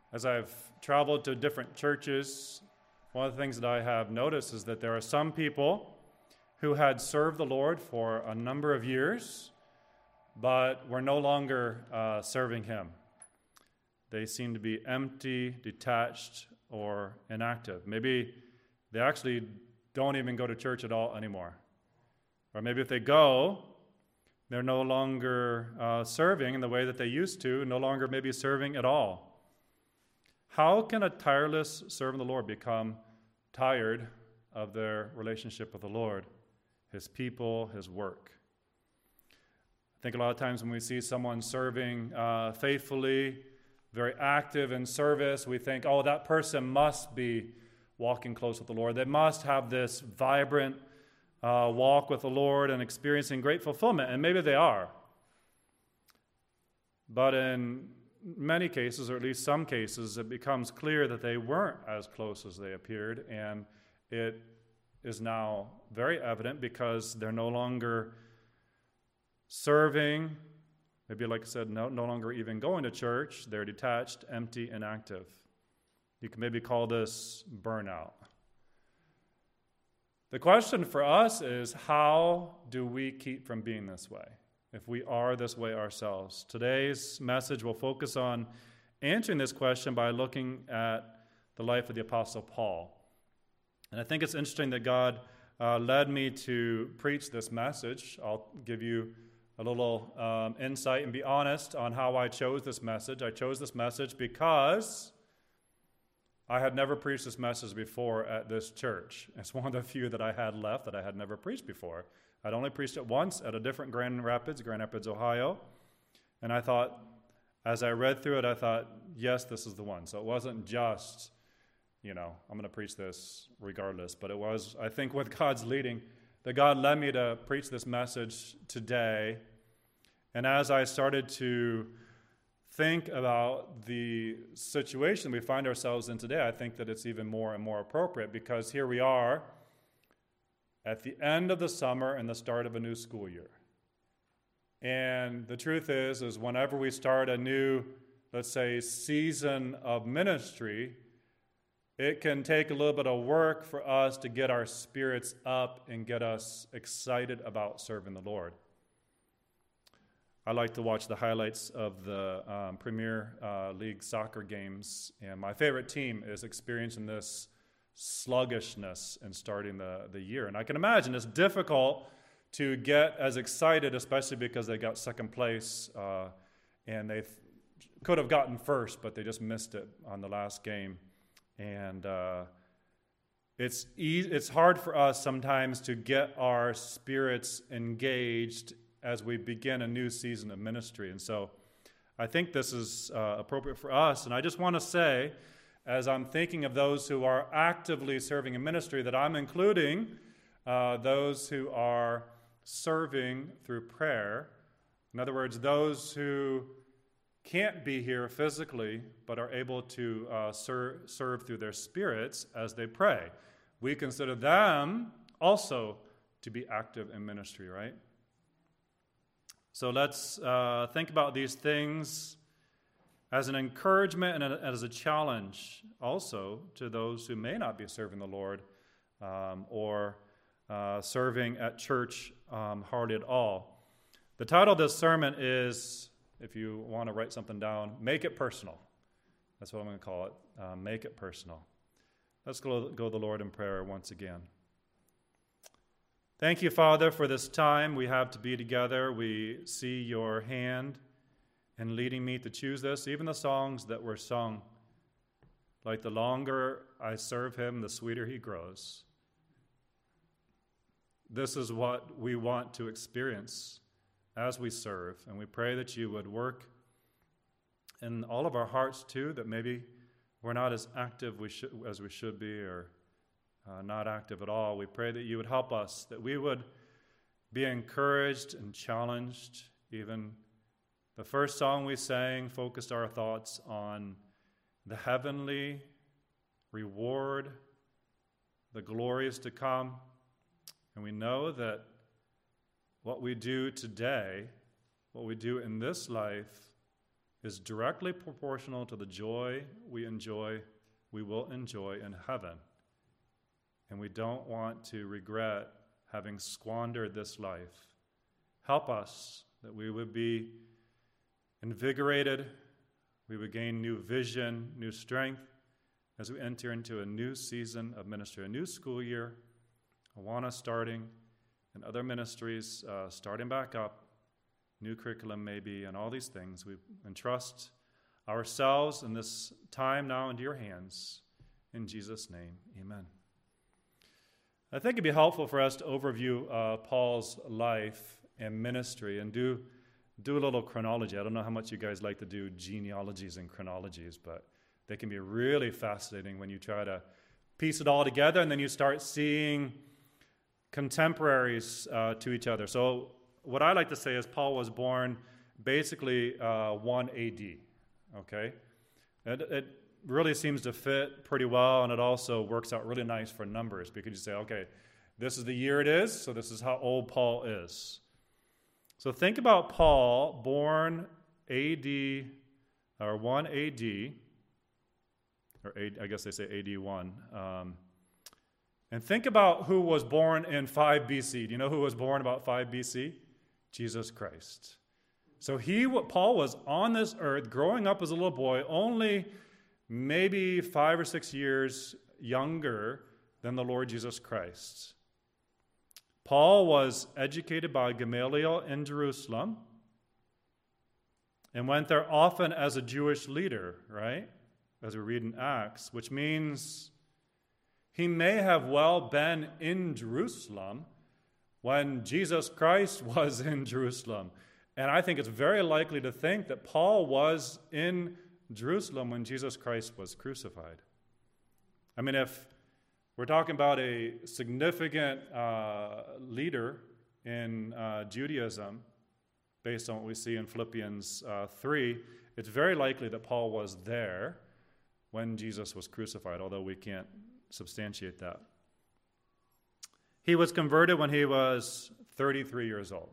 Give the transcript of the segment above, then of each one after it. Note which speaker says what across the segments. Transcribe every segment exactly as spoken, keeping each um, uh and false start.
Speaker 1: As I've traveled to different churches, one of the things that I have noticed is that there are some people who had served the Lord for a number of years, but were no longer uh, serving Him. They seem to be empty, detached, or inactive. Maybe they actually don't even go to church at all anymore. Or maybe if they go, they're no longer uh, serving in the way that they used to, no longer maybe serving at all. How can a tireless servant of the Lord become tired of their relationship with the Lord, His people, His work? I think a lot of times when we see someone serving uh, faithfully, very active in service, we think, oh, that person must be walking close with the Lord. They must have this vibrant uh, walk with the Lord and experiencing great fulfillment, and maybe they are. But in many cases, or at least some cases, it becomes clear that they weren't as close as they appeared, and it is now very evident because they're no longer serving, maybe like I said, no, no longer even going to church. They're detached, empty, inactive. You can maybe call this burnout. The question for us is, how do we keep from being this way if we are this way ourselves? Today's message will focus on answering this question by looking at the life of the Apostle Paul. And I think it's interesting that God uh, led me to preach this message. I'll give you a little um, insight and be honest on how I chose this message. I chose this message because I had never preached this message before at this church. It's one of the few that I had left that I had never preached before. I'd only preached it once at a different Grand Rapids, Grand Rapids, Ohio. And I thought, as I read through it, I thought, yes, this is the one. So it wasn't just, you know, I'm going to preach this regardless. But it was, I think, with God's leading, that God led me to preach this message today. And as I started to think about the situation we find ourselves in today, I think that it's even more and more appropriate, because here we are at the end of the summer and the start of a new school year. And the truth is, is whenever we start a new, let's say, season of ministry, it can take a little bit of work for us to get our spirits up and get us excited about serving the Lord. I like to watch the highlights of the um, Premier uh, League soccer games, and my favorite team is experiencing this sluggishness in starting the, the year. And I can imagine it's difficult to get as excited, especially because they got second place, uh, and they th- could have gotten first, but they just missed it on the last game. And uh, it's e- it's hard for us sometimes to get our spirits engaged as we begin a new season of ministry. And so I think this is uh, appropriate for us. And I just want to say, as I'm thinking of those who are actively serving in ministry, that I'm including uh, those who are serving through prayer. In other words, those who can't be here physically, but are able to uh, ser- serve through their spirits as they pray. We consider them also to be active in ministry, right? So let's uh, think about these things as an encouragement and a, as a challenge also to those who may not be serving the Lord um, or uh, serving at church um, hardly at all. The title of this sermon is, if you want to write something down, Make It Personal. That's what I'm going to call it, uh, Make It Personal. Let's go, go to the Lord in prayer once again. Thank you, Father, for this time we have to be together. We see your hand in leading me to choose this, even the songs that were sung. Like the longer I serve him, the sweeter he grows. This is what we want to experience as we serve, and we pray that you would work in all of our hearts too, that maybe we're not as active we should, as we should be, or Uh, not active at all. We pray that you would help us, that we would be encouraged and challenged. Even the first song we sang focused our thoughts on the heavenly reward, the glories to come. And we know that what we do today, what we do in this life, is directly proportional to the joy we enjoy, we will enjoy in heaven. And we don't want to regret having squandered this life. Help us that we would be invigorated, we would gain new vision, new strength as we enter into a new season of ministry, a new school year, Awana starting, and other ministries uh, starting back up, new curriculum maybe, and all these things. We entrust ourselves in this time now into your hands. In Jesus' name, amen. I think it'd be helpful for us to overview uh, Paul's life and ministry and do do a little chronology. I don't know how much you guys like to do genealogies and chronologies, but they can be really fascinating when you try to piece it all together and then you start seeing contemporaries uh, to each other. So what I like to say is Paul was born basically uh, one A D, okay? It, it really seems to fit pretty well, and it also works out really nice for numbers because you say, okay, this is the year it is, so this is how old Paul is. So think about Paul, born A D, or one A D, or A, I guess they say A D one, um, and think about who was born in five B C. Do you know who was born about five B C? Jesus Christ. So he, Paul was on this earth, growing up as a little boy, only maybe five or six years younger than the Lord Jesus Christ. Paul was educated by Gamaliel in Jerusalem and went there often as a Jewish leader, right? As we read in Acts, which means he may have well been in Jerusalem when Jesus Christ was in Jerusalem. And I think it's very likely to think that Paul was in Jerusalem when Jesus Christ was crucified. I mean, if we're talking about a significant uh, leader in uh, Judaism, based on what we see in Philippians uh, three, it's very likely that Paul was there when Jesus was crucified, although we can't substantiate that. He was converted when he was thirty-three years old.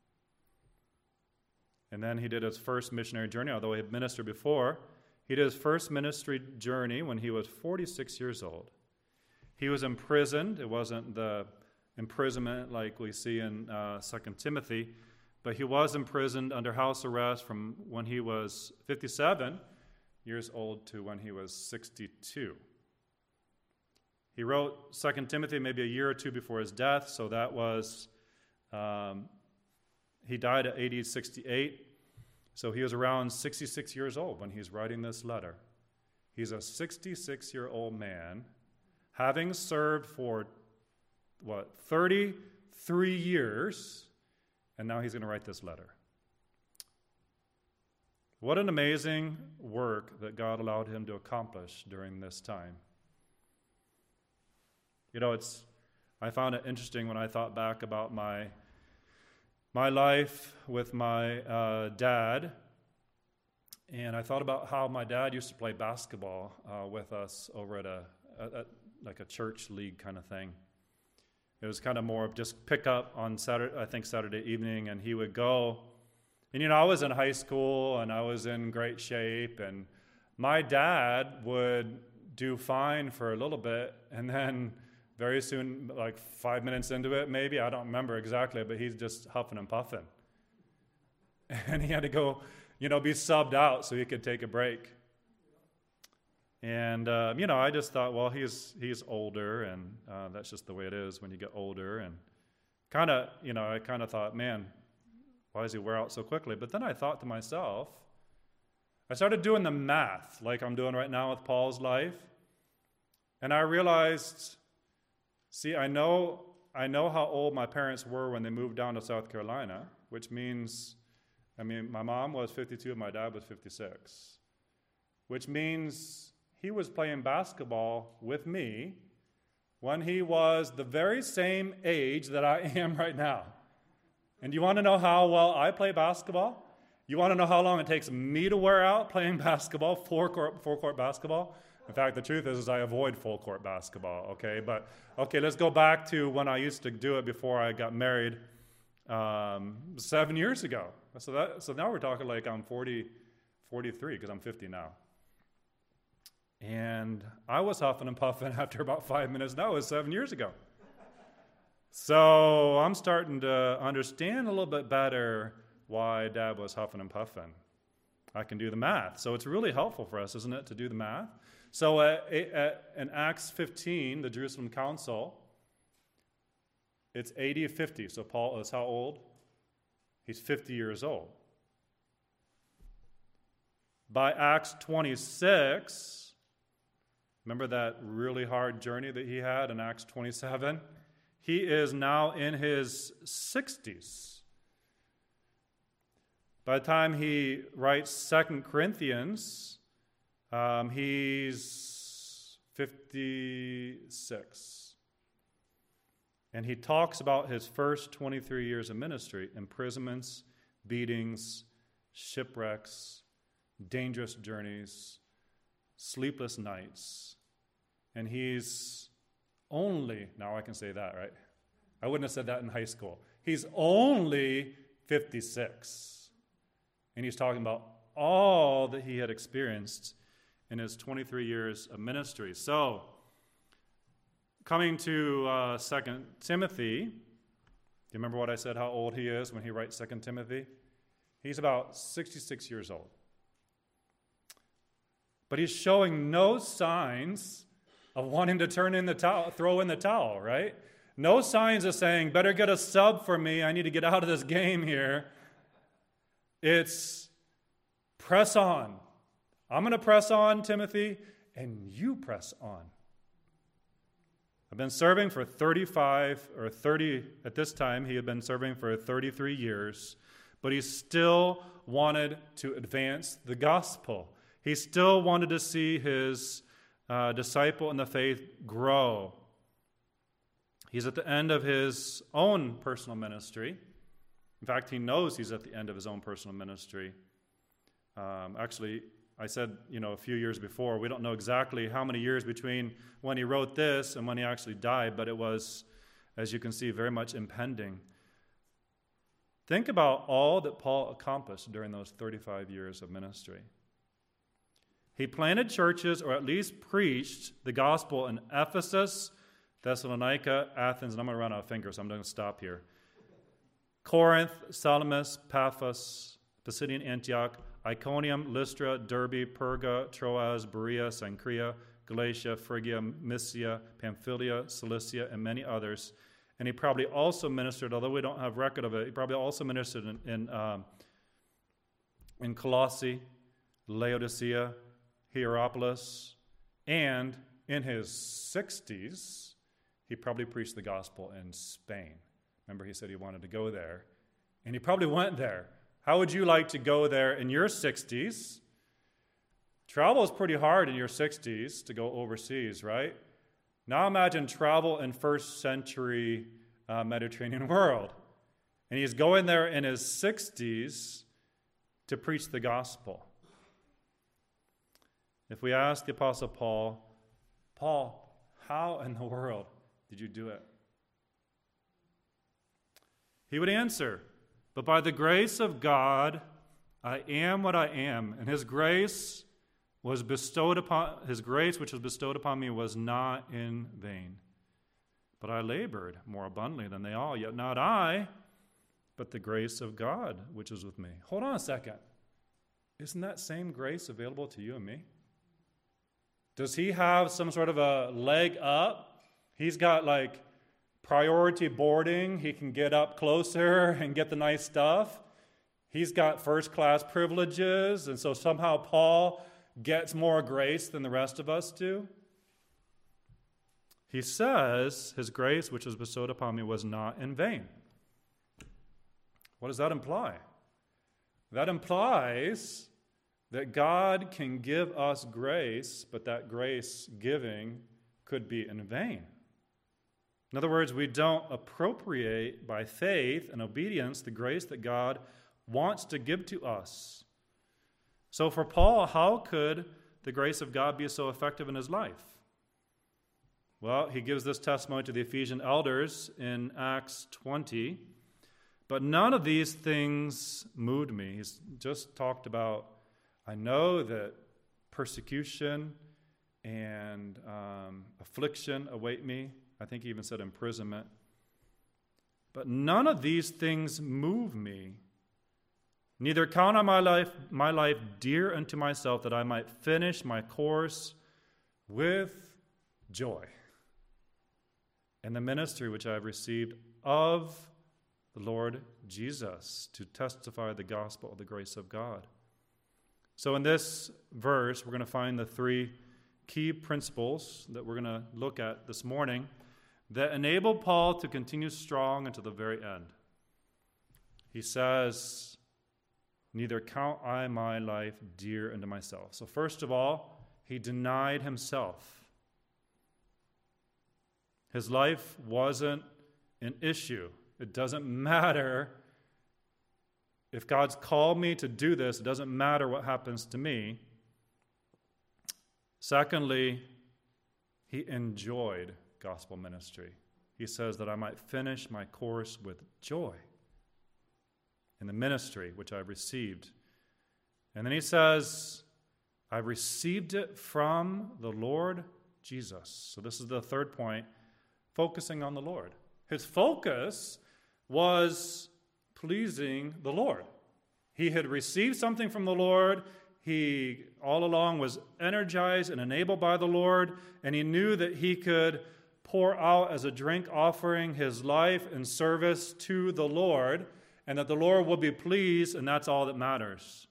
Speaker 1: And then he did his first missionary journey, although he had ministered before. He did his first ministry journey when he was forty-six years old. He was imprisoned. It wasn't the imprisonment like we see in uh, Second Timothy, but he was imprisoned under house arrest from when he was fifty-seven years old to when he was sixty-two. He wrote Second Timothy maybe a year or two before his death, so that was, um, he died at A D sixty-eight, so he was around sixty-six years old when he's writing this letter. He's a sixty-six-year-old man, having served for, what, thirty-three years, and now he's going to write this letter. What an amazing work that God allowed him to accomplish during this time. You know, it's, I found it interesting when I thought back about my my life with my uh, dad, and I thought about how my dad used to play basketball uh, with us over at a, a, a like a church league kind of thing. It was kind of more of just pick up on Saturday, I think Saturday evening, and he would go. And you know, I was in high school and I was in great shape, and my dad would do fine for a little bit, and then very soon, like five minutes into it, maybe, I don't remember exactly, but he's just huffing and puffing. And he had to go, you know, be subbed out so he could take a break. And, uh, you know, I just thought, well, he's he's older, and uh, that's just the way it is when you get older. And kind of, you know, I kind of thought, man, why does he wear out so quickly? But then I thought to myself, I started doing the math like I'm doing right now with Paul's life. And I realized, see, I know I know how old my parents were when they moved down to South Carolina, which means, I mean, my mom was fifty-two and my dad was fifty-six, which means he was playing basketball with me when he was the very same age that I am right now. And you want to know how well I play basketball? You want to know how long it takes me to wear out playing basketball, full court, full court basketball? In fact, the truth is, is I avoid full court basketball, okay? But, okay, let's go back to when I used to do it before I got married um, seven years ago. So that, so now we're talking like I'm forty, forty-three because I'm fifty now. And I was huffing and puffing after about five minutes. That was seven years ago. So I'm starting to understand a little bit better why Dad was huffing and puffing. I can do the math. So it's really helpful for us, isn't it, to do the math? So at, at, in Acts fifteen, the Jerusalem Council, it's A D fifty. So Paul is how old? He's fifty years old. By Acts twenty-six, remember that really hard journey that he had in Acts twenty-seven? He is now in his sixties. By the time he writes Second Corinthians, um, he's fifty-six. And he talks about his first twenty-three years of ministry: imprisonments, beatings, shipwrecks, dangerous journeys, sleepless nights. And he's only, now I can say that, right? I wouldn't have said that in high school. He's only fifty-six. And he's talking about all that he had experienced in his twenty-three years of ministry. So, coming to uh, Second Timothy, do you remember what I said, how old he is when he writes Second Timothy? He's about sixty-six years old. But he's showing no signs of wanting to turn in the towel, throw in the towel, right? No signs of saying, better get a sub for me, I need to get out of this game here. It's press on. I'm going to press on, Timothy, and you press on. I've been serving for thirty-five or thirty, at this time, he had been serving for thirty-three years, but he still wanted to advance the gospel. He still wanted to see his uh, disciple in the faith grow. He's at the end of his own personal ministry. In fact, he knows he's at the end of his own personal ministry. Um, actually, I said, you know, a few years before, we don't know exactly how many years between when he wrote this and when he actually died, but it was, as you can see, very much impending. Think about all that Paul accomplished during those thirty-five years of ministry. He planted churches, or at least preached the gospel in Ephesus, Thessalonica, Athens, and I'm going to run out of fingers, so I'm going to stop here. Corinth, Salamis, Paphos, Pisidian Antioch, Iconium, Lystra, Derbe, Perga, Troas, Berea, Cenchrea, Galatia, Phrygia, Mysia, Pamphylia, Cilicia, and many others. And he probably also ministered, although we don't have record of it, he probably also ministered in, in, um, in Colossae, Laodicea, Hierapolis, and in his sixties, he probably preached the gospel in Spain. Remember, he said he wanted to go there, and he probably went there. How would you like to go there in your sixties? Travel is pretty hard in your sixties to go overseas, right? Now imagine travel in first century uh, Mediterranean world. And he's going there in his sixties to preach the gospel. If we ask the Apostle Paul, Paul, how in the world did you do it? He would answer, but by the grace of God, I am what I am. And his grace was bestowed upon, his grace which was bestowed upon me was not in vain. But I labored more abundantly than they all, yet not I, but the grace of God which is with me. Hold on a second. Isn't that same grace available to you and me? Does he have some sort of a leg up? He's got like priority boarding. He can get up closer and get the nice stuff. He's got first class privileges, and so somehow Paul gets more grace than the rest of us do. He says, his grace which was bestowed upon me was not in vain. What does that imply? That implies that God can give us grace, but that grace giving could be in vain. In other words, we don't appropriate by faith and obedience the grace that God wants to give to us. So for Paul, how could the grace of God be so effective in his life? Well, he gives this testimony to the Ephesian elders in Acts twenty. But none of these things moved me. He's just talked about I know that persecution and um, affliction await me. I think he even said imprisonment. But none of these things move me. Neither count on my life, my life dear unto myself, that I might finish my course with joy in the ministry which I have received of the Lord Jesus, to testify the gospel of the grace of God. So in this verse, we're going to find the three key principles that we're going to look at this morning that enable Paul to continue strong until the very end. He says, neither count I my life dear unto myself. So first of all, he denied himself. His life wasn't an issue. It doesn't matter if God's called me to do this. It doesn't matter what happens to me. Secondly, he enjoyed gospel ministry. He says that I might finish my course with joy in the ministry which I've received. And then he says, I've received it from the Lord Jesus. So this is the third point, focusing on the Lord. His focus was pleasing the Lord. He had received something from the Lord. He all along was energized and enabled by the Lord, and he knew that he could pour out as a drink offering his life and service to the Lord, and that the Lord will be pleased, and that's all that matters.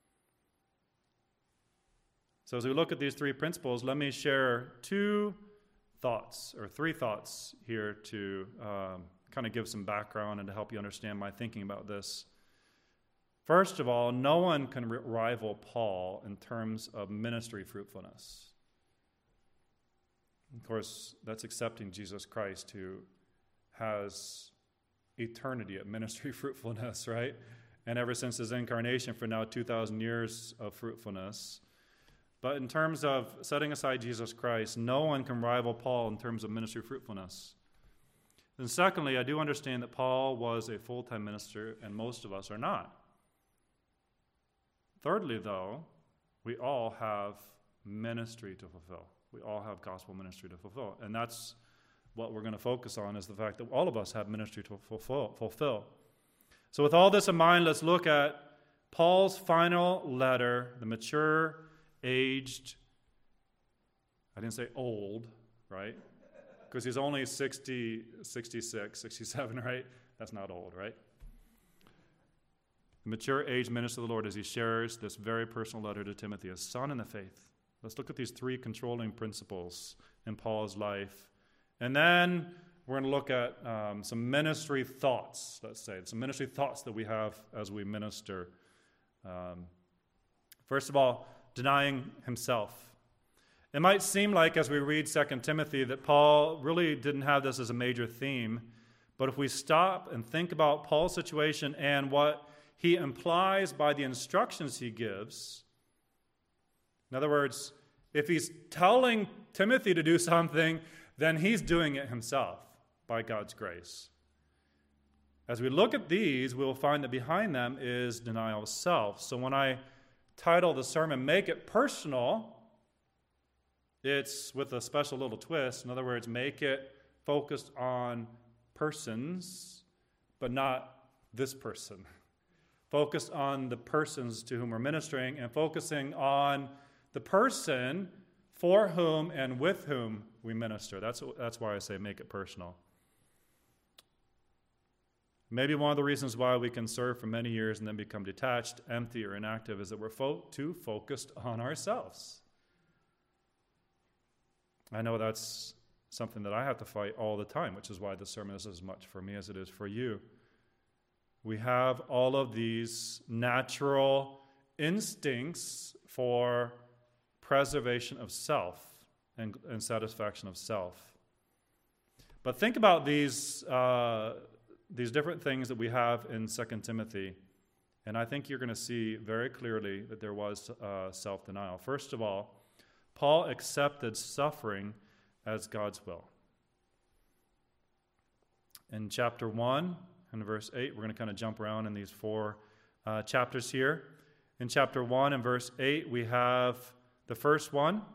Speaker 1: So as we look at these three principles, let me share two thoughts, or three thoughts here to um, kind of give some background and to help you understand my thinking about this. First of all, no one can rival Paul in terms of ministry fruitfulness. Of course, that's accepting Jesus Christ, who has eternity of ministry fruitfulness, right? And ever since his incarnation, for now two thousand years of fruitfulness. But in terms of setting aside Jesus Christ, no one can rival Paul in terms of ministry fruitfulness. And secondly, I do understand that Paul was a full-time minister, and most of us are not. Thirdly, though, we all have ministry to fulfill. We all have gospel ministry to fulfill. And that's what we're going to focus on, is the fact that all of us have ministry to fulfill. fulfill. So with all this in mind, let's look at Paul's final letter, the mature, aged, I didn't say old, right? Because he's only sixty, sixty-six, sixty-seven, right? That's not old, right? The mature aged minister of the Lord, as he shares this very personal letter to Timothy, a son in the faith. Let's look at these three controlling principles in Paul's life. And then we're going to look at um, some ministry thoughts, let's say, some ministry thoughts that we have as we minister. Um, first of all, denying himself. It might seem like, as we read Second Timothy, that Paul really didn't have this as a major theme. But if we stop and think about Paul's situation and what he implies by the instructions he gives, in other words, if he's telling Timothy to do something, then he's doing it himself by God's grace. As we look at these, we'll find that behind them is denial of self. So when I title the sermon, Make It Personal, it's with a special little twist. In other words, make it focused on persons, but not this person. Focused on the persons to whom we're ministering, and focusing on the person for whom and with whom we minister. That's, that's why I say make it personal. Maybe one of the reasons why we can serve for many years and then become detached, empty, or inactive is that we're fo- too focused on ourselves. I know that's something that I have to fight all the time, which is why this sermon is as much for me as it is for you. We have all of these natural instincts for preservation of self and, and satisfaction of self. But think about these uh, these different things that we have in Second Timothy, and I think you're going to see very clearly that there was uh, self-denial. First of all, Paul accepted suffering as God's will. In chapter one, in verse eight, we're going to kind of jump around in these four uh, chapters here. In chapter one and verse eight, we have the first one.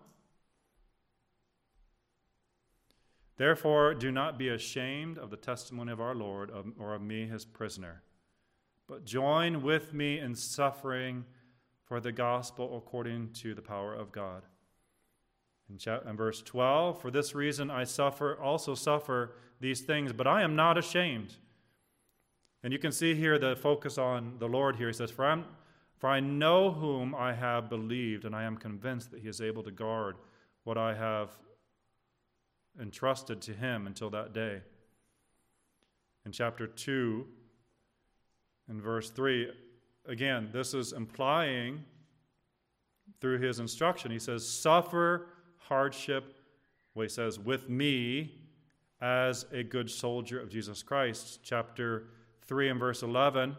Speaker 1: Therefore, do not be ashamed of the testimony of our Lord or of me, his prisoner, but join with me in suffering for the gospel according to the power of God. In, chapter, in verse twelve, for this reason I suffer, also suffer these things, but I am not ashamed. And you can see here the focus on the Lord here. He says, for, I'm, for I know whom I have believed, and I am convinced that he is able to guard what I have entrusted to him until that day. In chapter two, in verse three, again, this is implying through his instruction. He says, suffer hardship, well, he says, with me as a good soldier of Jesus Christ. Chapter three and verse eleven.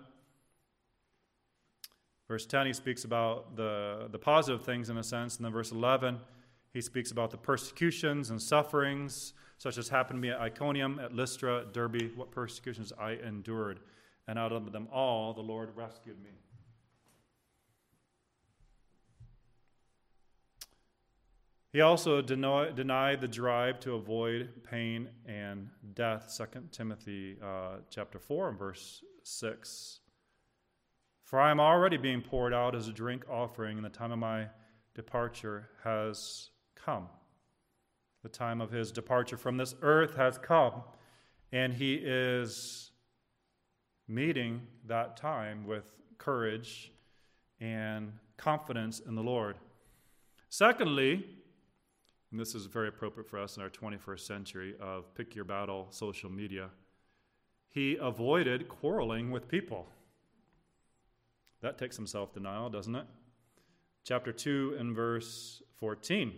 Speaker 1: Verse ten, he speaks about the, the positive things in a sense. And then verse eleven, he speaks about the persecutions and sufferings, such as happened to me at Iconium, at Lystra, at Derbe, what persecutions I endured. And out of them all, the Lord rescued me. He also deno- denied the drive to avoid pain and death. Second Timothy uh, chapter four and verse six. For I am already being poured out as a drink offering, and the time of my departure has come. The time of his departure from this earth has come, and he is meeting that time with courage and confidence in the Lord. Secondly, and this is very appropriate for us in our twenty-first century of pick your battle social media, he avoided quarreling with people. That takes some self-denial, doesn't it? Chapter two and verse fourteen.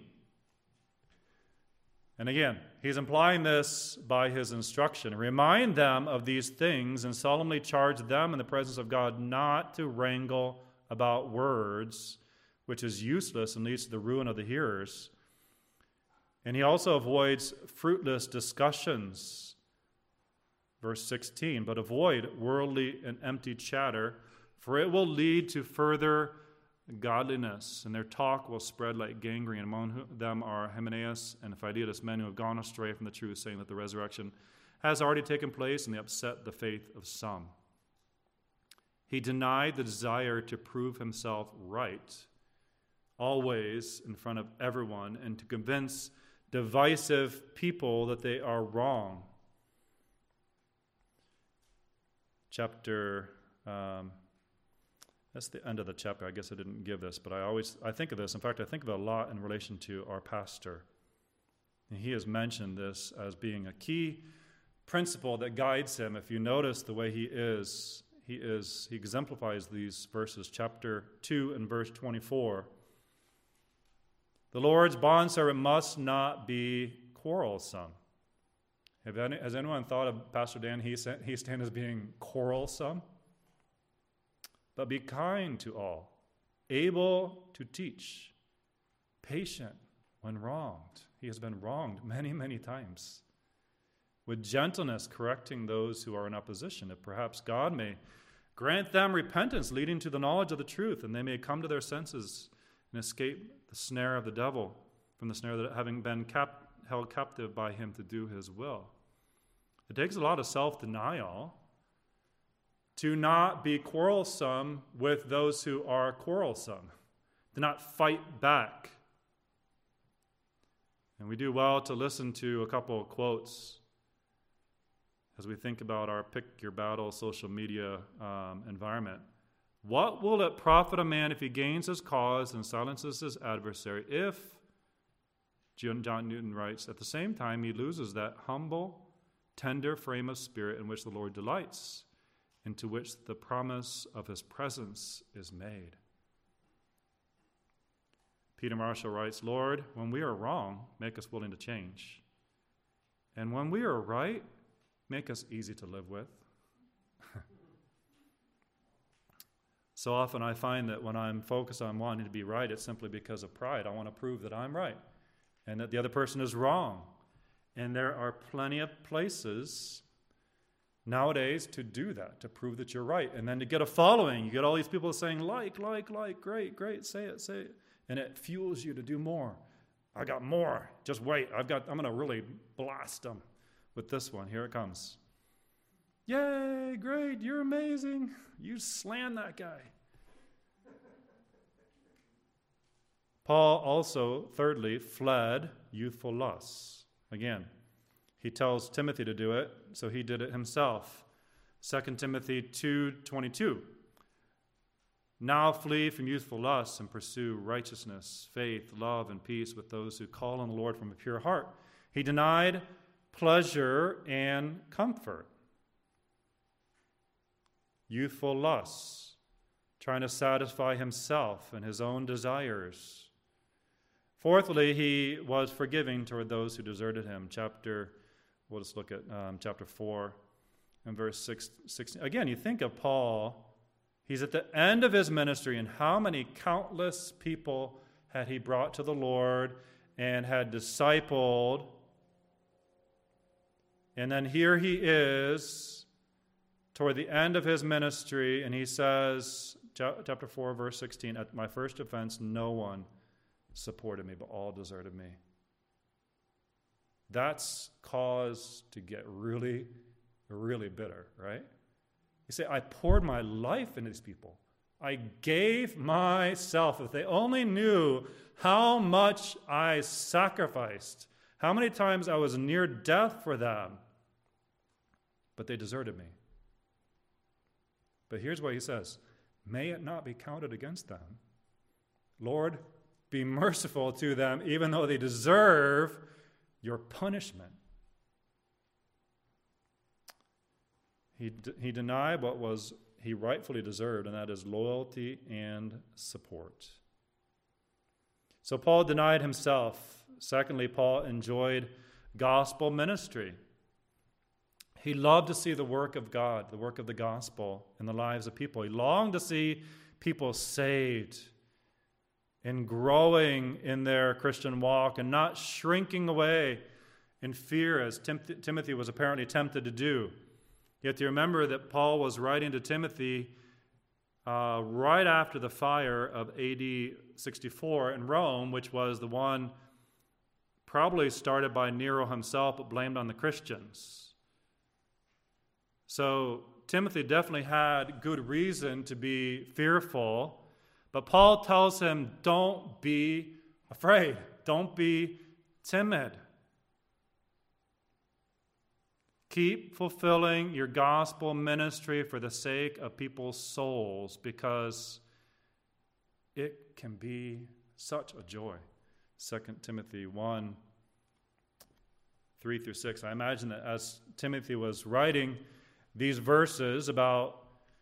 Speaker 1: And again, he's implying this by his instruction. Remind them of these things and solemnly charge them in the presence of God not to wrangle about words, which is useless and leads to the ruin of the hearers. And he also avoids fruitless discussions. Verse sixteen, but avoid worldly and empty chatter, for it will lead to further godliness, and their talk will spread like gangrene. Among them are Hymenaeus and Philetus, men who have gone astray from the truth, saying that the resurrection has already taken place, and they upset the faith of some. He denied the desire to prove himself right, always in front of everyone, and to convince divisive people that they are wrong. Chapter, um, that's the end of the chapter. I guess I didn't give this, but I always, I think of this. In fact, I think of it a lot in relation to our pastor. And he has mentioned this as being a key principle that guides him. If you notice the way he is, he is, he exemplifies these verses, chapter two and verse twenty-four. The Lord's bondservant must not be quarrelsome. Have any, has anyone thought of Pastor Dan Heaston as being quarrelsome? But be kind to all, able to teach, patient when wronged. He has been wronged many, many times. With gentleness correcting those who are in opposition, that perhaps God may grant them repentance leading to the knowledge of the truth, and they may come to their senses and escape the snare of the devil, from the snare that having been cap- held captive by him to do his will. It takes a lot of self-denial to not be quarrelsome with those who are quarrelsome, to not fight back. And we do well to listen to a couple of quotes as we think about our pick your battle social media um, environment. What will it profit a man if he gains his cause and silences his adversary, if, John Newton writes, at the same time he loses that humble, tender frame of spirit in which the Lord delights, into which the promise of his presence is made? Peter Marshall writes, Lord, when we are wrong, make us willing to change. And when we are right, make us easy to live with. So often I find that when I'm focused on wanting to be right, it's simply because of pride. I want to prove that I'm right and that the other person is wrong. And there are plenty of places nowadays to do that, to prove that you're right, and then to get a following. You get all these people saying, like, like, like, great, great, say it, say it. And it fuels you to do more. I got more. Just wait. I've got, I'm going to really blast them with this one. Here it comes. Yay, great, you're amazing. You slammed that guy. Paul also, thirdly, fled youthful lusts. Again, he tells Timothy to do it, so he did it himself. Second Timothy two twenty-two. Now flee from youthful lusts and pursue righteousness, faith, love, and peace with those who call on the Lord from a pure heart. He denied pleasure and comfort. Youthful lusts, trying to satisfy himself and his own desires. Fourthly, he was forgiving toward those who deserted him. Chapter, we'll just look at um, chapter four and verse six, sixteen. Again, you think of Paul, he's at the end of his ministry, and how many countless people had he brought to the Lord and had discipled. And then here he is toward the end of his ministry, and he says, chapter four, verse sixteen, at my first offense, no one supported me, but all deserted me. That's cause to get really, really bitter, right? You say, I poured my life into these people. I gave myself. If they only knew how much I sacrificed, how many times I was near death for them, but they deserted me. But here's what he says, may it not be counted against them. Lord, be merciful to them, even though they deserve your punishment. He, he denied what was he rightfully deserved, and that is loyalty and support. So Paul denied himself. Secondly, Paul enjoyed gospel ministry. He loved to see the work of God, the work of the gospel in the lives of people. He longed to see people saved and growing in their Christian walk and not shrinking away in fear as Tim- Timothy was apparently tempted to do. Yet you remember that Paul was writing to Timothy uh, right after the fire of A D sixty-four in Rome, which was the one probably started by Nero himself but blamed on the Christians. So Timothy definitely had good reason to be fearful. But Paul tells him, don't be afraid. Don't be timid. Keep fulfilling your gospel ministry for the sake of people's souls, because it can be such a joy. Second Timothy one, three through six. I imagine that as Timothy was writing these verses about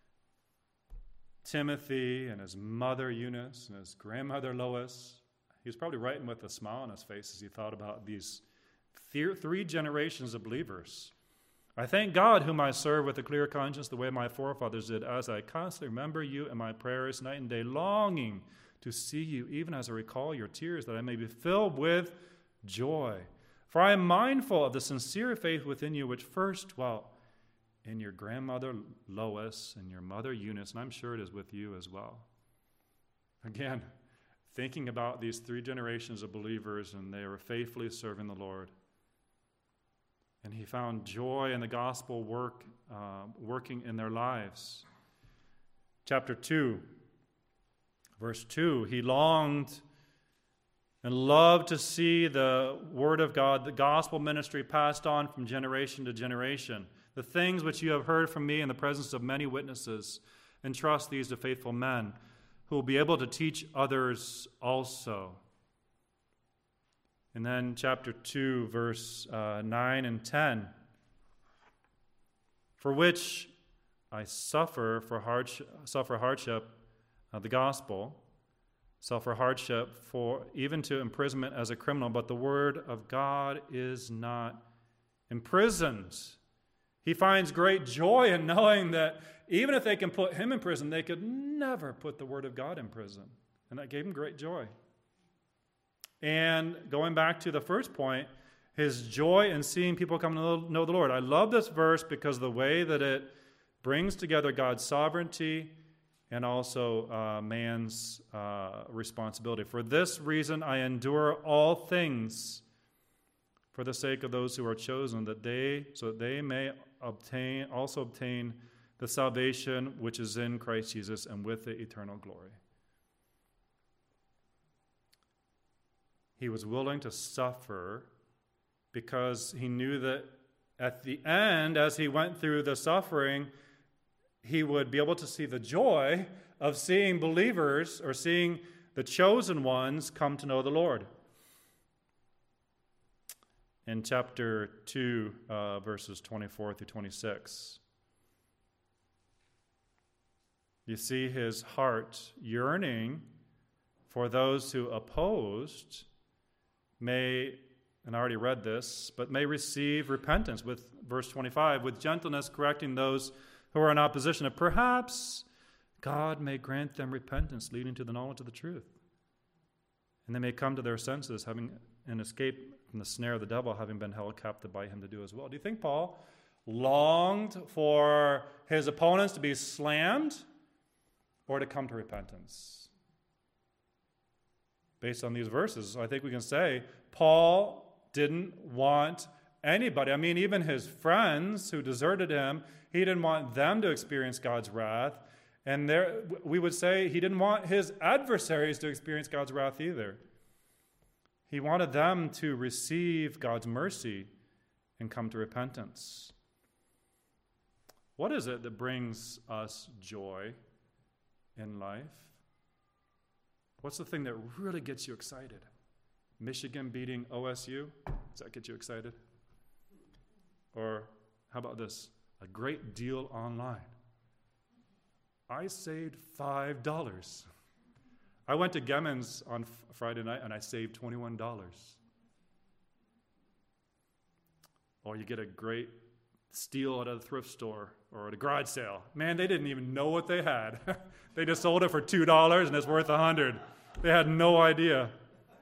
Speaker 1: Timothy and his mother Eunice and his grandmother Lois, he was probably writing with a smile on his face as he thought about these three generations of believers. I thank God whom I serve with a clear conscience the way my forefathers did, as I constantly remember you in my prayers night and day, longing to see you, even as I recall your tears, that I may be filled with joy. For I am mindful of the sincere faith within you, which first dwelt in your grandmother Lois and your mother Eunice, and I'm sure it is with you as well. Again, thinking about these three generations of believers, and they were faithfully serving the Lord. And he found joy in the gospel work, uh, working in their lives. Chapter two, verse two, he longed and loved to see the word of God, the gospel ministry passed on from generation to generation. The things which you have heard from me in the presence of many witnesses, entrust these to faithful men who will be able to teach others also. And then chapter two, verse uh, nine and ten. For which I suffer for hardship, suffer hardship of the gospel, suffer hardship for even to imprisonment as a criminal, but the word of God is not imprisoned. He finds great joy in knowing that even if they can put him in prison, they could never put the word of God in prison. And that gave him great joy. And going back to the first point, his joy in seeing people come to know the Lord. I love this verse because of the way that it brings together God's sovereignty and also uh, man's uh, responsibility. For this reason I endure all things for the sake of those who are chosen, that they so that they may obtain also obtain the salvation which is in Christ Jesus and with the eternal glory. He was willing to suffer because he knew that at the end, as he went through the suffering, he would be able to see the joy of seeing believers or seeing the chosen ones come to know the Lord. In chapter two, uh, verses twenty-four through twenty-six, you see his heart yearning for those who opposed may, and I already read this, but may receive repentance, with verse twenty-five, with gentleness correcting those who are in opposition, and perhaps God may grant them repentance leading to the knowledge of the truth. And they may come to their senses, having an escape from the snare of the devil, having been held captive by him to do as well. Do you think Paul longed for his opponents to be slammed or to come to repentance? Based on these verses, I think we can say Paul didn't want anybody, I mean, even his friends who deserted him, he didn't want them to experience God's wrath. And there, we would say he didn't want his adversaries to experience God's wrath either. He wanted them to receive God's mercy and come to repentance. What is it that brings us joy in life? What's the thing that really gets you excited? Michigan beating O S U? Does that get you excited? Or how about this? A great deal online. I saved five dollars. I went to Gemmons on f- Friday night and I saved twenty-one dollars. Or you get a great steal at a thrift store or at a garage sale. Man, they didn't even know what they had. They just sold it for two dollars and it's worth one hundred dollars. They had no idea.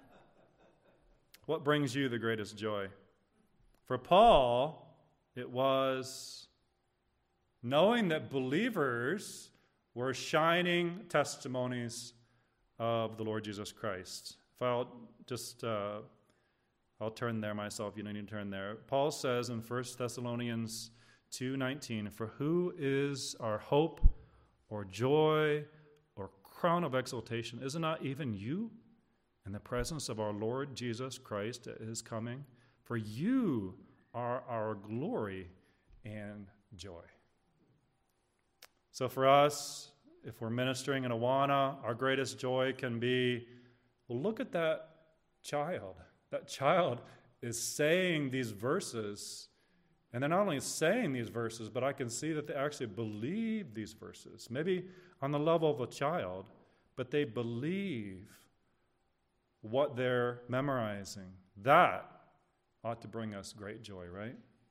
Speaker 1: What brings you the greatest joy? For Paul, it was knowing that believers were shining testimonies of the Lord Jesus Christ. If I'll just, uh, I'll turn there myself. You don't need to turn there. Paul says in First Thessalonians two nineteen, "For who is our hope or joy or crown of exaltation? Is it not even you in the presence of our Lord Jesus Christ at his coming? For you are our glory and joy." So for us, if we're ministering in Awana, our greatest joy can be, well, look at that child. That child is saying these verses, and they're not only saying these verses, but I can see that they actually believe these verses. Maybe on the level of a child, but they believe what they're memorizing. That ought to bring us great joy, right?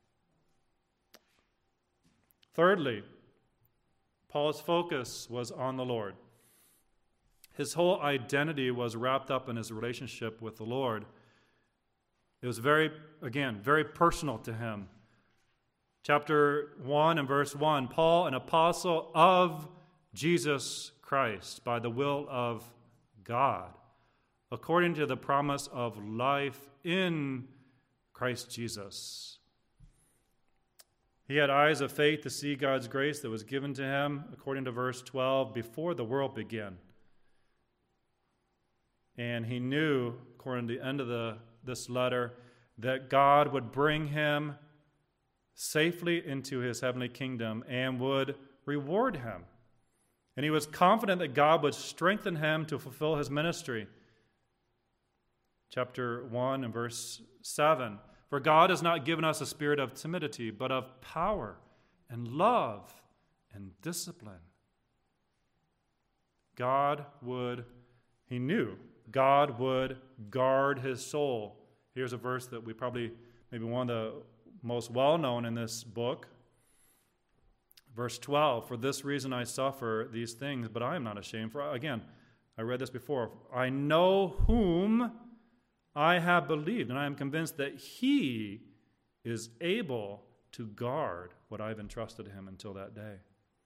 Speaker 1: Thirdly, Paul's focus was on the Lord. His whole identity was wrapped up in his relationship with the Lord. It was very, again, very personal to him. Chapter one and verse one, Paul, an apostle of Jesus Christ, by the will of God, according to the promise of life in Christ Jesus. He had eyes of faith to see God's grace that was given to him, according to verse twelve, before the world began. And he knew, according to the end of the, this letter, that God would bring him safely into his heavenly kingdom and would reward him. And he was confident that God would strengthen him to fulfill his ministry. Chapter one and verse seven. "For God has not given us a spirit of timidity, but of power and love and discipline." God would, he knew, God would guard his soul. Here's a verse that we probably, maybe one of the most well-known in this book. Verse twelve, "For this reason I suffer these things, but I am not ashamed." For again, I read this before. "I know whom I have believed, and I am convinced that he is able to guard what I've entrusted him until that day.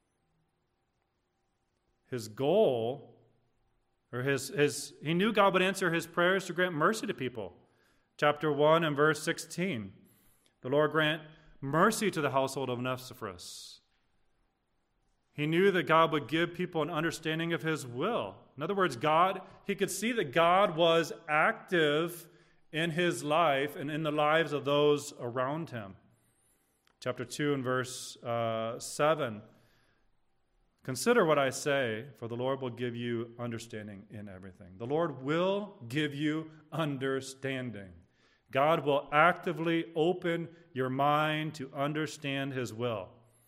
Speaker 1: His goal, or his, his, he knew God would answer his prayers to grant mercy to people. Chapter one and verse sixteen. The Lord grant mercy to the household of Onesiphorus. He knew that God would give people an understanding of his will. In other words, God, he could see that God was active in his life and in the lives of those around him. Chapter two and verse uh, seven. Consider what I say, for the Lord will give you understanding in everything. The Lord will give you understanding. God will actively open your mind to understand his will.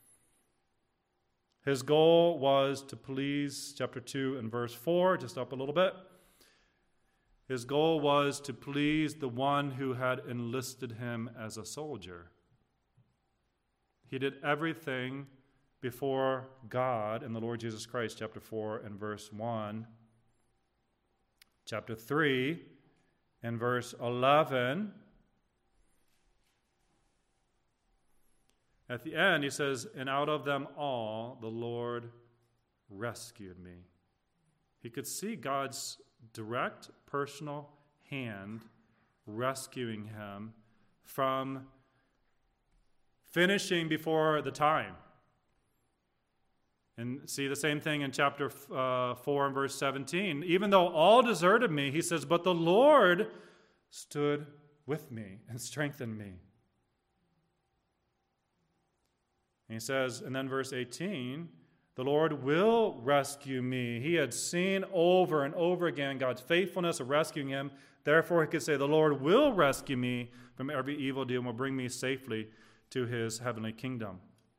Speaker 1: His goal was to please, chapter two and verse four, just up a little bit. His goal was to please the one who had enlisted him as a soldier. He did everything before God and the Lord Jesus Christ, chapter four and verse one. Chapter three and verse eleven. At the end, he says, and out of them all the Lord rescued me. He could see God's direct personal hand rescuing him from finishing before the time. And see the same thing in chapter uh, four and verse seventeen. Even though all deserted me, he says, but the Lord stood with me and strengthened me. And he says, and then verse eighteen, the Lord will rescue me. He had seen over and over again God's faithfulness of rescuing him. Therefore, he could say, the Lord will rescue me from every evil deed and will bring me safely to his heavenly kingdom.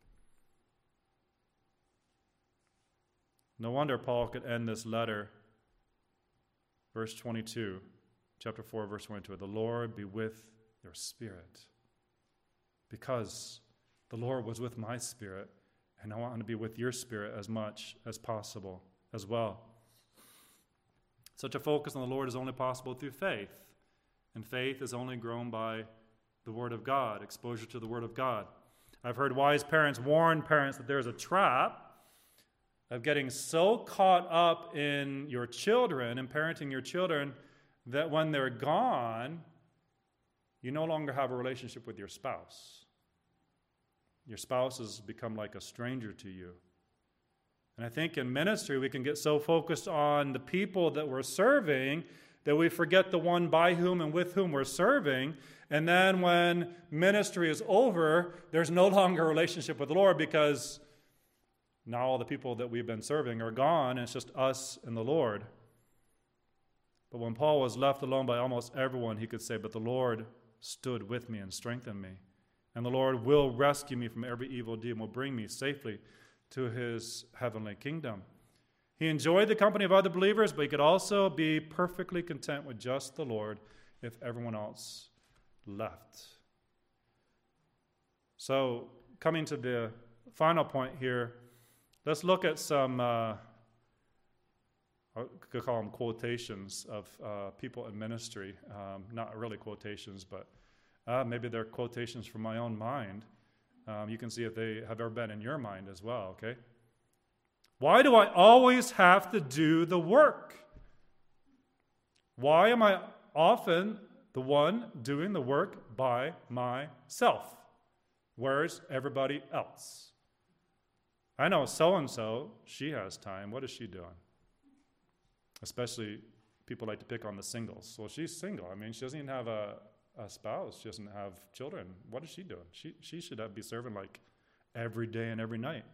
Speaker 1: No wonder Paul could end this letter, verse twenty-two, chapter four, verse twenty-two, the Lord be with your spirit. Because the Lord was with my spirit, and I want to be with your spirit as much as possible as well. Such a focus on the Lord is only possible through faith, and faith is only grown by the Word of God, exposure to the Word of God. I've heard wise parents warn parents that there's a trap of getting so caught up in your children and parenting your children that when they're gone, you no longer have a relationship with your spouse. Your spouse has become like a stranger to you. And I think in ministry we can get so focused on the people that we're serving that we forget the one by whom and with whom we're serving. And then when ministry is over, there's no longer a relationship with the Lord because now all the people that we've been serving are gone, and it's just us and the Lord. But when Paul was left alone by almost everyone, he could say, but the Lord stood with me and strengthened me. And the Lord will rescue me from every evil deed and will bring me safely to his heavenly kingdom. He enjoyed the company of other believers, but he could also be perfectly content with just the Lord if everyone else left. So, coming to the final point here, let's look at some, uh, I could call them quotations of uh, people in ministry. Um, not really quotations, but uh, maybe they're quotations from my own mind. Um, you can see if they have ever been in your mind as well, okay? Why do I always have to do the work? Why am I often the one doing the work by myself? Where's everybody else? I know so-and-so, she has time. What is she doing? Especially people like to pick on the singles. Well, she's single. I mean, she doesn't even have a, a spouse. She doesn't have children. What is she doing? She, she should have, be serving like every day and every night.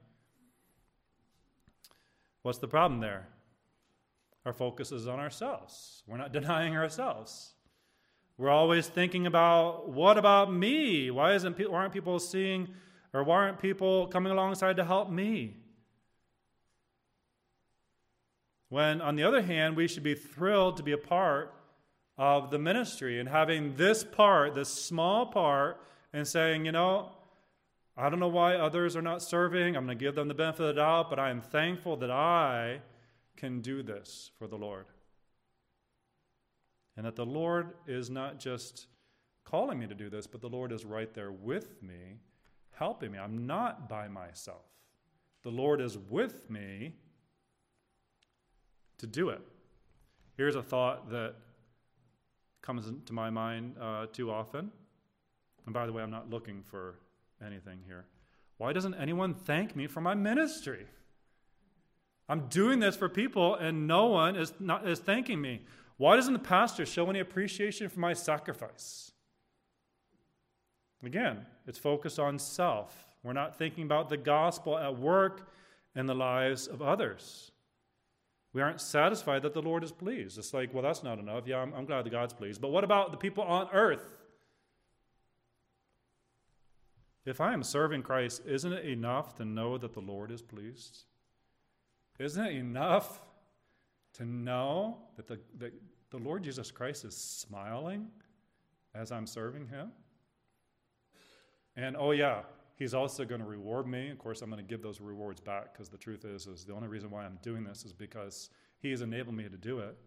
Speaker 1: What's the problem there? Our focus is on ourselves. We're not denying ourselves. We're always thinking about, what about me? Why isn't pe- why aren't people seeing, or why aren't people coming alongside to help me? When, on the other hand, we should be thrilled to be a part of the ministry and having this part, this small part, and saying, you know, I don't know why others are not serving. I'm going to give them the benefit of the doubt, but I am thankful that I can do this for the Lord. And that the Lord is not just calling me to do this, but the Lord is right there with me, helping me. I'm not by myself. The Lord is with me to do it. Here's a thought that comes into my mind uh, too often. And by the way, I'm not looking for anything here. Why doesn't anyone thank me for my ministry? I'm doing this for people and no one is not is thanking me. Why doesn't the pastor show any appreciation for my sacrifice? Again, it's focused on self. We're not thinking about the gospel at work in the lives of others. We aren't satisfied that the Lord is pleased. It's like, well, that's not enough. Yeah, I'm, I'm glad that God's pleased. But what about the people on earth? If I am serving Christ, isn't it enough to know that the Lord is pleased? Isn't it enough to know that the, that the Lord Jesus Christ is smiling as I'm serving him? And oh yeah, he's also going to reward me. Of course, I'm going to give those rewards back, because the truth is, is the only reason why I'm doing this is because he has enabled me to do it.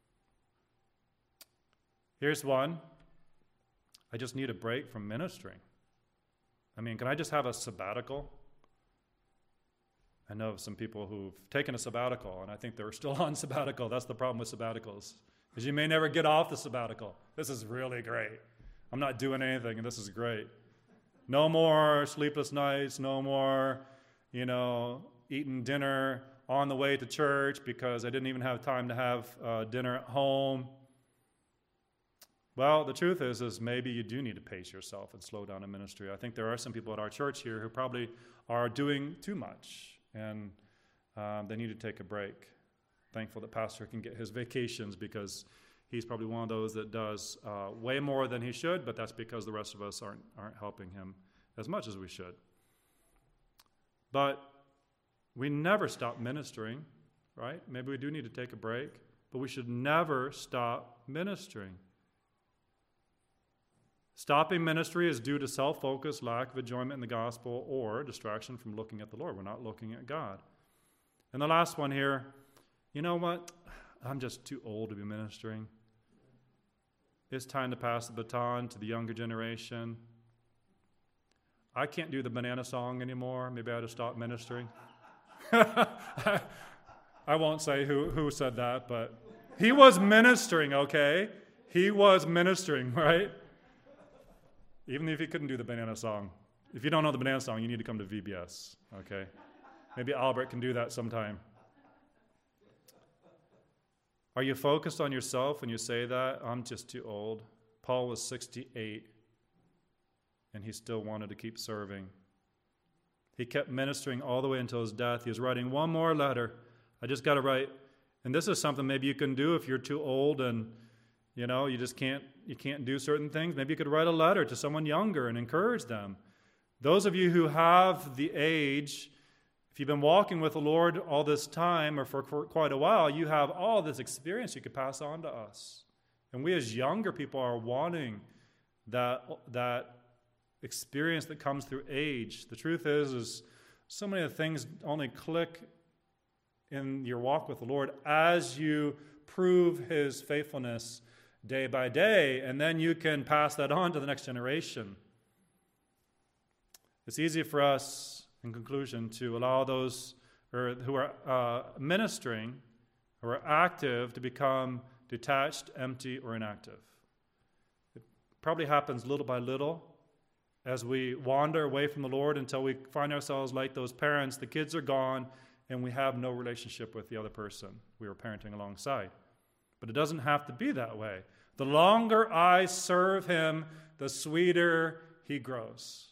Speaker 1: Here's one. I just need a break from ministering. I mean, can I just have a sabbatical? I know of some people who've taken a sabbatical, and I think they're still on sabbatical. That's the problem with sabbaticals, is you may never get off the sabbatical. This is really great. I'm not doing anything, and this is great. No more sleepless nights, no more, you know, eating dinner on the way to church because I didn't even have time to have uh, dinner at home. Well, the truth is, is maybe you do need to pace yourself and slow down in ministry. I think there are some people at our church here who probably are doing too much, and um, they need to take a break. Thankful that Pastor can get his vacations, because he's probably one of those that does uh, way more than he should, but that's because the rest of us aren't aren't helping him as much as we should. But we never stop ministering, right? Maybe we do need to take a break, but we should never stop ministering. Stopping ministry is due to self-focus, lack of enjoyment in the gospel, or distraction from looking at the Lord. We're not looking at God. And the last one here, you know what? I'm just too old to be ministering. It's time to pass the baton to the younger generation. I can't do the banana song anymore. Maybe I ought to stop ministering. I won't say who, who said that, but he was ministering, okay? He was ministering, right? Even if he couldn't do the banana song. If you don't know the banana song, you need to come to V B S, okay? Maybe Albert can do that sometime. Are you focused on yourself when you say that? I'm just too old. Paul was sixty-eight, and he still wanted to keep serving. He kept ministering all the way until his death. He was writing one more letter. I just got to write. And this is something maybe you can do if you're too old and, you know, you just can't you can't do certain things. Maybe you could write a letter to someone younger and encourage them. Those of you who have the age, if you've been walking with the Lord all this time or for quite a while, you have all this experience you could pass on to us. And we as younger people are wanting that, that experience that comes through age. The truth is, is so many of the things only click in your walk with the Lord as you prove his faithfulness day by day, and then you can pass that on to the next generation. It's easy for us, in conclusion, to allow those who are uh, ministering, who are active, to become detached, empty, or inactive. It probably happens little by little as we wander away from the Lord until we find ourselves like those parents. The kids are gone, and we have no relationship with the other person we were parenting alongside. But it doesn't have to be that way. The longer I serve him, the sweeter he grows.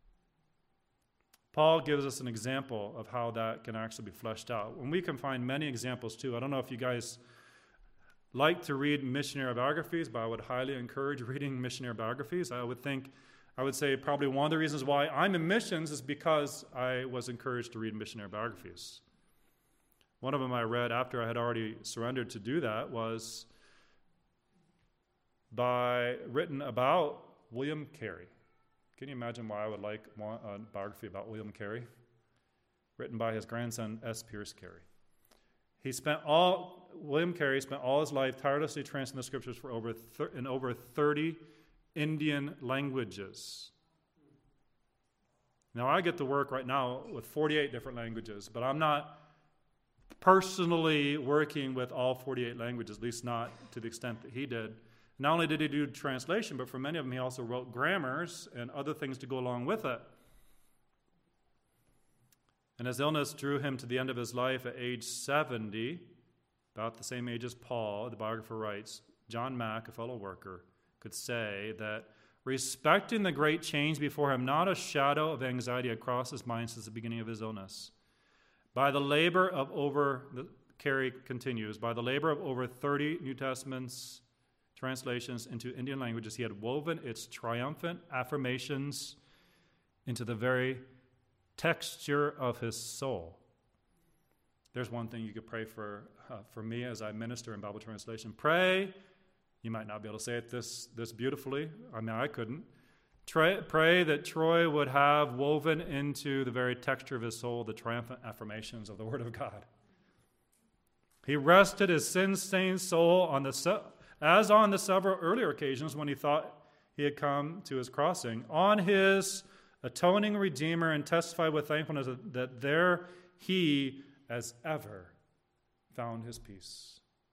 Speaker 1: Paul gives us an example of how that can actually be fleshed out. And we can find many examples too. I don't know if you guys like to read missionary biographies, but I would highly encourage reading missionary biographies. I would think, I would say probably one of the reasons why I'm in missions is because I was encouraged to read missionary biographies. One of them I read after I had already surrendered to do that was by written about William Carey. Can you imagine why I would like a biography about William Carey? Written by his grandson, S. Pierce Carey. He spent all, William Carey spent all his life tirelessly translating the scriptures for over thir- in over thirty Indian languages. Now, I get to work right now with forty-eight different languages, but I'm not personally working with all forty-eight languages, at least not to the extent that he did. Not only did he do translation, but for many of them, he also wrote grammars and other things to go along with it. And his illness drew him to the end of his life at age seventy, about the same age as Paul, the biographer writes. John Mack, a fellow worker, could say that respecting the great change before him, not a shadow of anxiety had crossed his mind since the beginning of his illness. By the labor of over, the, Carey continues, by the labor of over thirty New Testaments translations into Indian languages, he had woven its triumphant affirmations into the very texture of his soul. There's one thing you could pray for uh, for me as I minister in Bible translation. Pray. You might not be able to say it this, this beautifully. I mean, I couldn't. Try, pray that Troy would have woven into the very texture of his soul the triumphant affirmations of the Word of God. He rested his sin-stained soul on the se- as on the several earlier occasions when he thought he had come to his crossing, on his atoning Redeemer, and testified with thankfulness that there he, as ever, found his peace.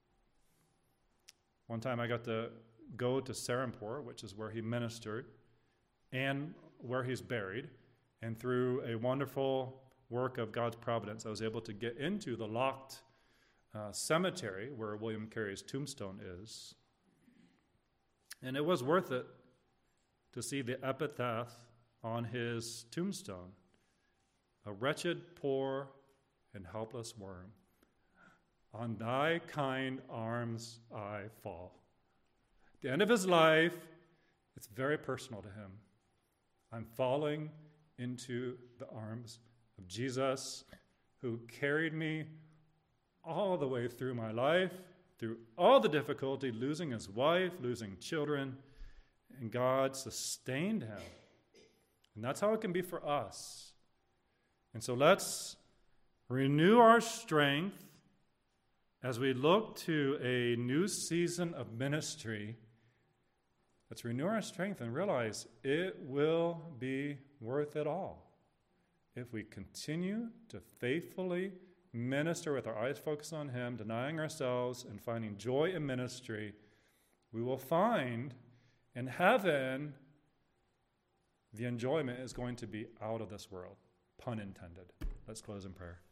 Speaker 1: One time I got to go to Serampore, which is where he ministered, and where he's buried. And through a wonderful work of God's providence, I was able to get into the locked uh, cemetery where William Carey's tombstone is. And it was worth it to see the epitaph on his tombstone. A wretched, poor, and helpless worm. On thy kind arms I fall. At the end of his life, it's very personal to him. I'm falling into the arms of Jesus, who carried me all the way through my life, through all the difficulty, losing his wife, losing children, and God sustained him. And that's how it can be for us. And so let's renew our strength as we look to a new season of ministry. Let's renew our strength and realize it will be worth it all. If we continue to faithfully minister with our eyes focused on Him, denying ourselves and finding joy in ministry, we will find in heaven the enjoyment is going to be out of this world. Pun intended. Let's close in prayer.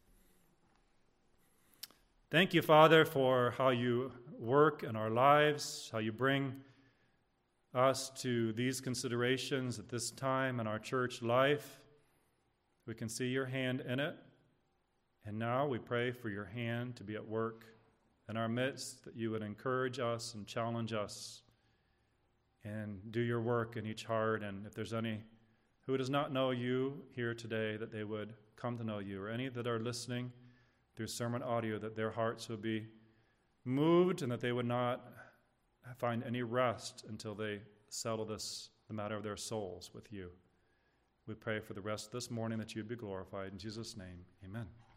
Speaker 1: Thank you, Father, for how you work in our lives, how you bring us to these considerations at this time in our church life. We can see your hand in it. And now we pray for your hand to be at work in our midst, that you would encourage us and challenge us and do your work in each heart. And if there's any who does not know you here today, that they would come to know you, or any that are listening through sermon audio, that their hearts would be moved and that they would not find any rest until they settle this, the matter of their souls with you. We pray for the rest of this morning that you'd be glorified. In Jesus' name, amen.